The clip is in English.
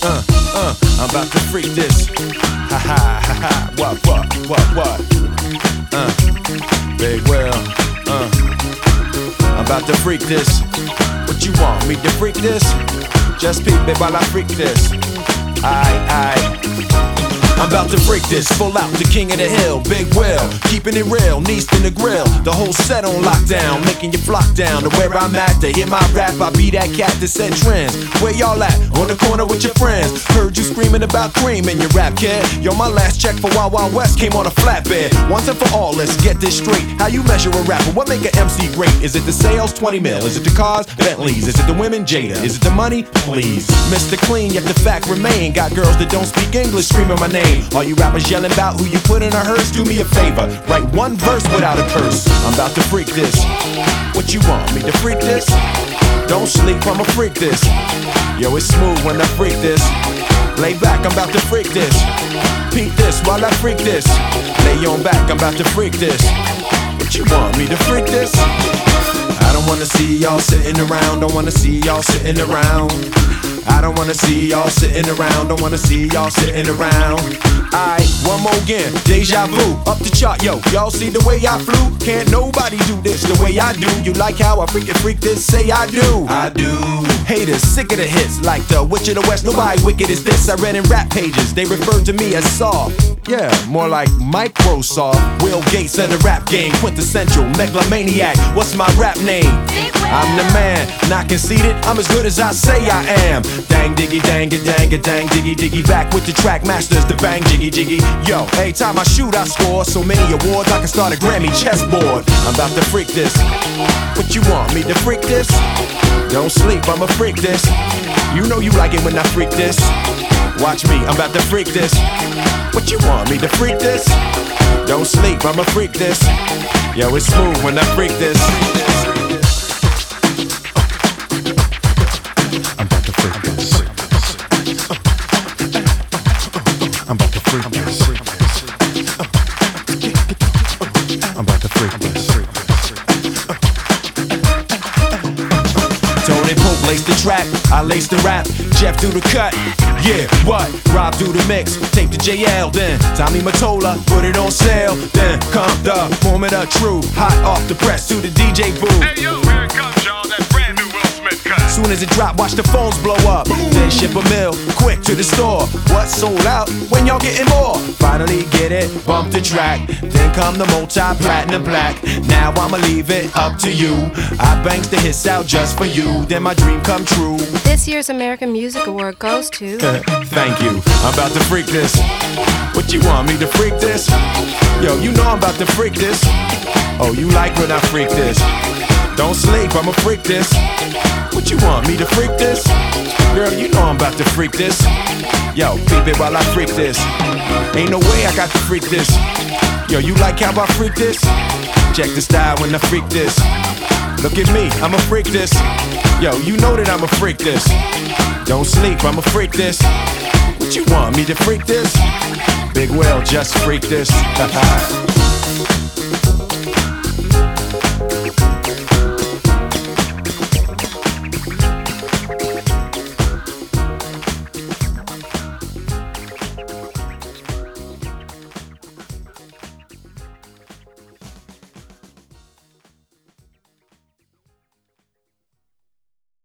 I'm about to freak this. Ha ha ha ha. What? Big Will. I'm about to freak this. What you want me to freak this? Just peep it while I freak this. Aight. I'm about to freak this, full out, the king of the hill, Big Will, keeping it real, knees in the grill, the whole set on lockdown, making you flock down to where I'm at, to hear my rap, I be that cat that set trends. Where y'all at? On the corner with your friends, heard you screaming about cream in your rap, kid. Yo, my last check for Wild Wild West came on a flatbed. Once and for all, let's get this straight. How you measure a rapper? What make an MC great? Is it the sales? 20 mil. Is it the cars? Bentleys. Is it the women? Jada. Is it the money? Please. Mr. Clean, yet the fact remain. Got girls that don't speak English screaming my name. All you rappers yelling about who you put in a hearse, do me a favor, write one verse without a curse. I'm about to freak this. What you want me to freak this? Don't sleep, I'ma freak this. Yo, it's smooth when I freak this. Lay back, I'm about to freak this. Peep this while I freak this. Lay on back, I'm about to freak this. What you want me to freak this? I don't wanna see y'all sitting around. Don't wanna see y'all sitting around. I don't wanna see y'all sitting around. Don't wanna see y'all sitting around. Aight, one more again, deja vu, up the chart, yo. Y'all see the way I flew? Can't nobody do this the way I do. You like how I freaking freak this? Say I do. I do. Haters sick of the hits, like the Witch of the West. Nobody wicked as this. I read in rap pages, they referred to me as soft. Yeah, more like Microsoft. Will Gates of the rap game, quintessential megalomaniac. What's my rap name? I'm the man, not conceited. I'm as good as I say I am. Dang diggy, dang it, dang it, dang diggy, diggy. Back with the track masters, the bang jiggy, jiggy. Yo, every time I shoot, I score so many awards I can start a Grammy chessboard. I'm about to freak this. What you want me to freak this? Don't sleep, I'ma freak this. You know you like it when I freak this. Watch me, I'm about to freak this. What you want me to freak this? Don't sleep, I'ma freak this. Yo, it's smooth when I freak this. I'm about to freak this. I'm about to freak this. I'm about to freak this. Tony Pope laced the track, I laced the rap. Jeff do the cut, yeah, what? Rob do the mix, tape to JL, then Tommy Mottola, put it on sale. Then come the Formula True, hot off the press to the DJ booth. Hey yo, here it comes y'all, that brand new Will Smith cut. Soon as it drop, watch the phones blow up. Then ship a mill, quick to the store. What's sold out? When y'all getting more? Finally get it, bump the track. Then come the multi-platinum black. Now I'ma leave it up to you. I banks the hits out just for you. Then my dream come true. This year's American Music Award goes to... Thank you, I'm about to freak this. What you want me to freak this? Yo, you know I'm about to freak this. Oh, you like when I freak this? Don't sleep, I'ma freak this. What you want me to freak this? Girl, you know I'm about to freak this. Yo, peep it while I freak this. Ain't no way I got to freak this. Yo, you like how I freak this? Check the style when I freak this. Look at me, I'ma freak this. Yo, you know that I'ma freak this. Don't sleep, I'ma freak this. What you want me to freak this? Big Will, just freak this.